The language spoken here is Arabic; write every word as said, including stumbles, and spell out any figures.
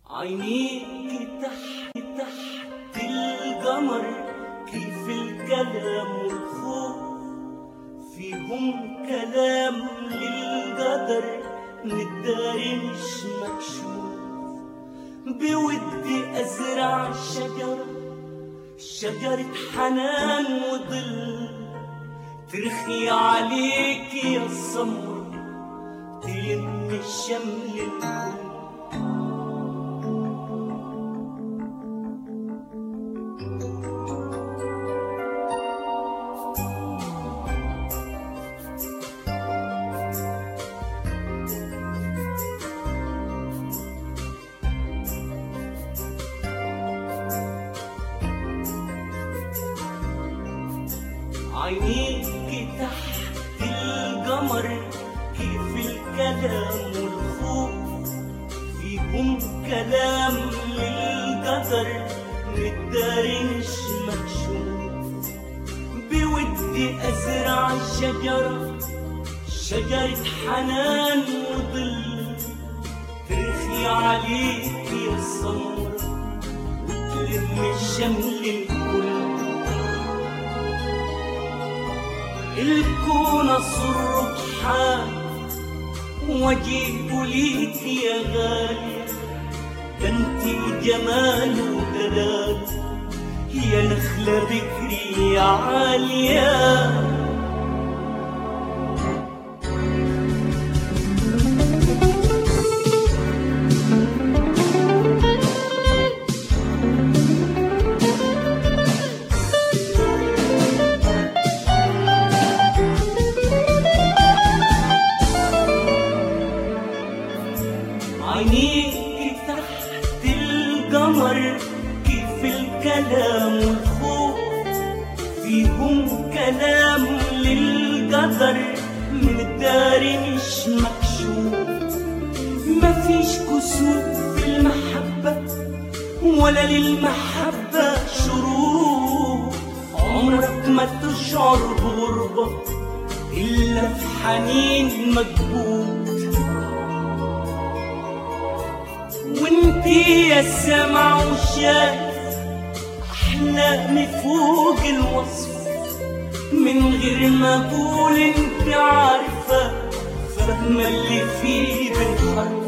عينيك تحت تحت القمر، كيف الكلام والخوف فيهم كلام للقدر، متداري مش مكشوف. بودي أزرع شجرة، شجرة حنان وظل، ترخي عليك يا السمر، تلم الشمل الكل. عينيك تحت القمر، كيف الكلام والخوف فيهم كلام للقدر، متداري مش مكشوف. بودي أزرع شجرة، شجرة حنان وظل، ترخي عليك يا السمر وتلم الشمل الكل. الكون أصر بحال وأجيب ليك يا غالية، ده انتي جمال ودلال يا نخلة بكري يا عالية. عينيك تحت القمر، كيف الكلام والخوف فيهم كلام للقدر، من الداري مش مكشوف. مفيش كسوف في المحبة ولا للمحبة شروط، عمرك ما تشعر بغربة إلا في حنين مكبوت. وانتي يا سامع وشايف احلامي فوق الوصف، من غير ما اقول انت عارفه، فاهمه اللي فيه بالحرف.